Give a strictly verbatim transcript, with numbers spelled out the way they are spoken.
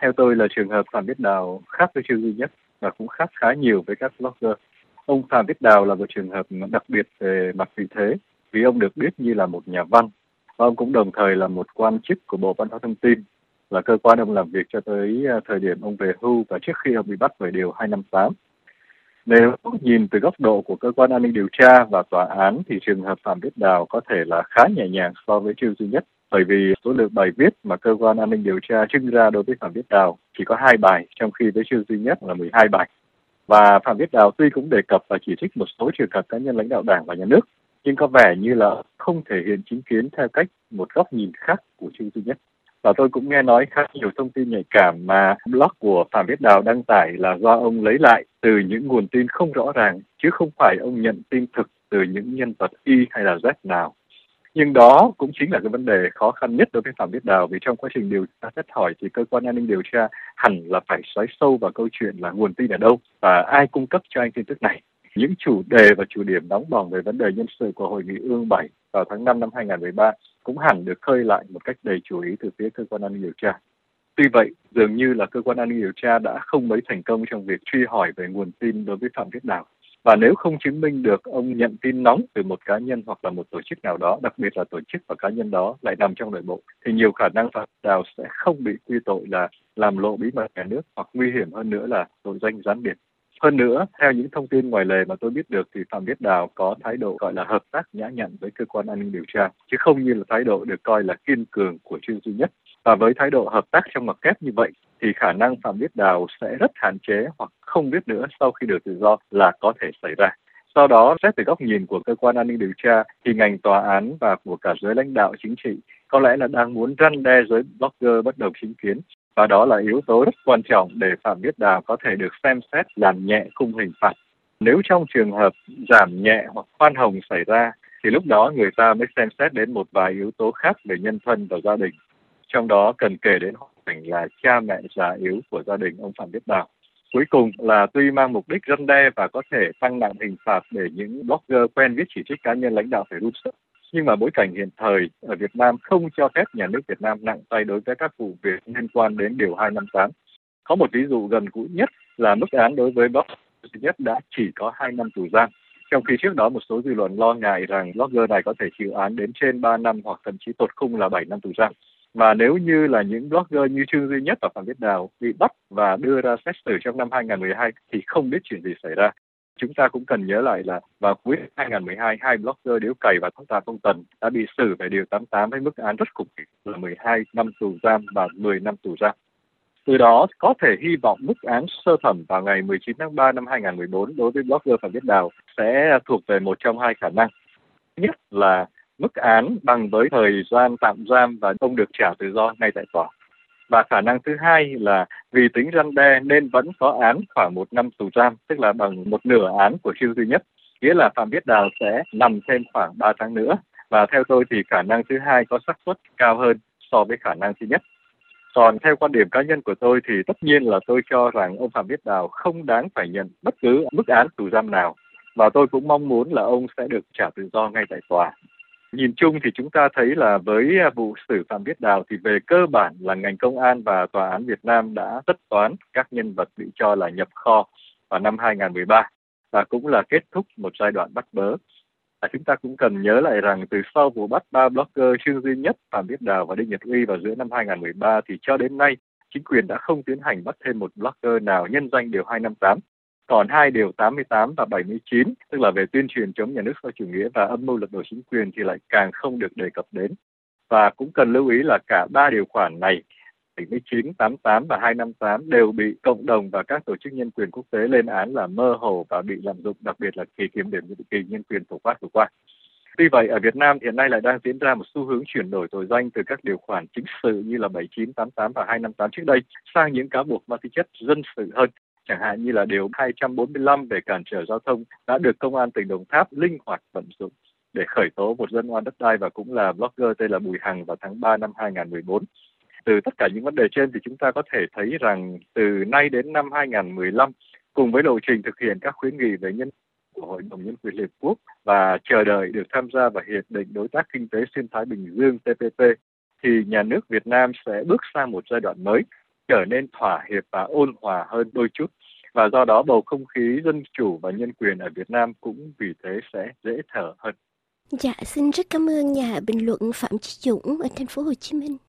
Theo tôi là trường hợp Phạm Viết Đào khác với Trương Duy Nhất và cũng khác khá nhiều với các blogger. Ông Phạm Viết Đào là một trường hợp đặc biệt về mặt vị thế vì ông được biết như là một nhà văn và ông cũng đồng thời là một quan chức của Bộ Văn hóa Thông tin, là cơ quan ông làm việc cho tới thời điểm ông về hưu và trước khi ông bị bắt về điều hai năm tám. Nếu nhìn từ góc độ của cơ quan an ninh điều tra và tòa án thì trường hợp Phạm Viết Đào có thể là khá nhẹ nhàng so với Trương Duy Nhất, bởi vì số lượng bài viết mà cơ quan an ninh điều tra trưng ra đối với Phạm Viết Đào chỉ có hai bài, trong khi với Trương Duy Nhất là mười hai bài. Và Phạm Viết Đào tuy cũng đề cập và chỉ trích một số trường hợp cá nhân lãnh đạo Đảng và Nhà nước, nhưng có vẻ như là không thể hiện chính kiến theo cách một góc nhìn khác của Trương Duy Nhất. Và tôi cũng nghe nói khá nhiều thông tin nhạy cảm mà blog của Phạm Viết Đào đăng tải là do ông lấy lại từ những nguồn tin không rõ ràng, chứ không phải ông nhận tin thực từ những nhân vật Y hay là Z nào. Nhưng đó cũng chính là cái vấn đề khó khăn nhất đối với Phạm Viết Đào, vì trong quá trình điều tra xét hỏi thì cơ quan an ninh điều tra hẳn là phải xoáy sâu vào câu chuyện là nguồn tin ở đâu và ai cung cấp cho anh tin tức này. Những chủ đề và chủ điểm nóng bỏng về vấn đề nhân sự của Hội nghị Ương bảy vào tháng năm năm hai không một ba cũng hẳn được khơi lại một cách đầy chú ý từ phía cơ quan an ninh điều tra. Tuy vậy, dường như là cơ quan an ninh điều tra đã không mấy thành công trong việc truy hỏi về nguồn tin đối với Phạm Viết Đào. Và nếu không chứng minh được ông nhận tin nóng từ một cá nhân hoặc là một tổ chức nào đó, đặc biệt là tổ chức và cá nhân đó lại nằm trong nội bộ, thì nhiều khả năng Phạm Viết Đào sẽ không bị quy tội là làm lộ bí mật nhà nước, hoặc nguy hiểm hơn nữa là tội danh gián điệp. Hơn nữa, theo những thông tin ngoài lề mà tôi biết được thì Phạm Viết Đào có thái độ gọi là hợp tác nhã nhặn với cơ quan an ninh điều tra, chứ không như là thái độ được coi là kiên cường của Trương Duy Nhất. Và với thái độ hợp tác trong ngoặc kép như vậy thì khả năng Phạm Viết Đào sẽ rất hạn chế hoặc không biết nữa sau khi được tự do là có thể xảy ra. Sau đó, xét từ góc nhìn của cơ quan an ninh điều tra thì ngành tòa án và của cả giới lãnh đạo chính trị có lẽ là đang muốn răn đe giới blogger bất đồng chính kiến. Và đó là yếu tố rất quan trọng để Phạm Viết Đào có thể được xem xét làm nhẹ khung hình phạt. Nếu trong trường hợp giảm nhẹ hoặc khoan hồng xảy ra thì lúc đó người ta mới xem xét đến một vài yếu tố khác về nhân thân và gia đình. Trong đó cần kể đến hoàn cảnh là cha mẹ già yếu của gia đình ông Phạm Viết Đào. Cuối cùng là tuy mang mục đích răn đe và có thể tăng nặng hình phạt để những blogger quen viết chỉ trích cá nhân lãnh đạo phải run sợ, nhưng mà bối cảnh hiện thời ở Việt Nam không cho phép nhà nước Việt Nam nặng tay đối với các vụ việc liên quan đến điều hai năm tám. Có một ví dụ gần gũi nhất là mức án đối với blogger duy nhất đã chỉ có hai năm tù giam, trong khi trước đó một số dư luận lo ngại rằng blogger này có thể chịu án đến trên ba năm hoặc thậm chí tột khung là bảy năm tù giam. Mà nếu như là những blogger như Trương Duy Nhất và Phạm Viết Đào bị bắt và đưa ra xét xử trong năm hai không một hai thì không biết chuyện gì xảy ra. Chúng ta cũng cần nhớ lại là vào cuối hai không một hai, hai blogger Điếu Cày và Thông Tà Công Tần đã bị xử về điều tám mươi tám với mức án rất khủng khiếp là mười hai năm tù giam và mười năm tù giam. Từ đó có thể hy vọng mức án sơ thẩm vào ngày mười chín tháng ba năm hai không một bốn đối với blogger Phạm Viết Đào sẽ thuộc về một trong hai khả năng. Thứ nhất là mức án bằng với thời gian tạm giam và ông được trả tự do ngay tại tòa. Và khả năng thứ hai là vì tính răn đe nên vẫn có án khoảng một năm tù giam, tức là bằng một nửa án của Trương Duy Nhất. Nghĩa là Phạm Viết Đào sẽ nằm thêm khoảng ba tháng nữa. Và theo tôi thì khả năng thứ hai có xác suất cao hơn so với khả năng thứ nhất. Còn theo quan điểm cá nhân của tôi thì tất nhiên là tôi cho rằng ông Phạm Viết Đào không đáng phải nhận bất cứ mức án tù giam nào. Và tôi cũng mong muốn là ông sẽ được trả tự do ngay tại tòa. Nhìn chung thì chúng ta thấy là với vụ xử Phạm Viết Đào thì về cơ bản là ngành công an và tòa án Việt Nam đã tất toán các nhân vật bị cho là nhập kho vào năm hai không một ba và cũng là kết thúc một giai đoạn bắt bớ. À, chúng ta cũng cần nhớ lại rằng từ sau vụ bắt ba blogger Trương Duy Nhất, Phạm Viết Đào và Đinh Nhật Uy vào giữa năm hai không một ba thì cho đến nay chính quyền đã không tiến hành bắt thêm một blogger nào nhân danh điều hai năm tám. Còn hai điều tám mươi tám và bảy mươi chín, tức là về tuyên truyền chống nhà nước xã hội chủ nghĩa và âm mưu lật đổ chính quyền thì lại càng không được đề cập đến. Và cũng cần lưu ý là cả ba điều khoản này, bảy mươi chín, tám mươi tám và hai năm tám đều bị cộng đồng và các tổ chức nhân quyền quốc tế lên án là mơ hồ và bị lạm dụng, đặc biệt là kỳ kiểm điểm kỳ nhân quyền phổ quát vừa qua. Tuy vậy, ở Việt Nam hiện nay lại đang diễn ra một xu hướng chuyển đổi tội danh từ các điều khoản chính sự như là bảy mươi chín, tám mươi tám và hai năm tám trước đây sang những cáo buộc mang tính chất dân sự hơn. Chẳng hạn như là điều hai trăm bốn mươi lăm về cản trở giao thông đã được Công an tỉnh Đồng Tháp linh hoạt vận dụng để khởi tố một dân oan đất đai và cũng là blogger tên là Bùi Hằng vào tháng ba năm hai không một bốn. Từ tất cả những vấn đề trên thì chúng ta có thể thấy rằng từ nay đến năm hai không một lăm, cùng với lộ trình thực hiện các khuyến nghị về nhân của Hội đồng Nhân quyền Liên Hợp Quốc và chờ đợi được tham gia vào Hiệp định Đối tác Kinh tế Xuyên Thái Bình Dương T P P, thì nhà nước Việt Nam sẽ bước sang một giai đoạn mới. trở nên thỏa hiệp và ôn hòa hơn đôi chút. Và do đó bầu không khí dân chủ và nhân quyền ở Việt Nam cũng vì thế sẽ dễ thở hơn. Dạ, xin rất cảm ơn nhà bình luận Phạm Chí Dũng ở thành phố Hồ Chí Minh.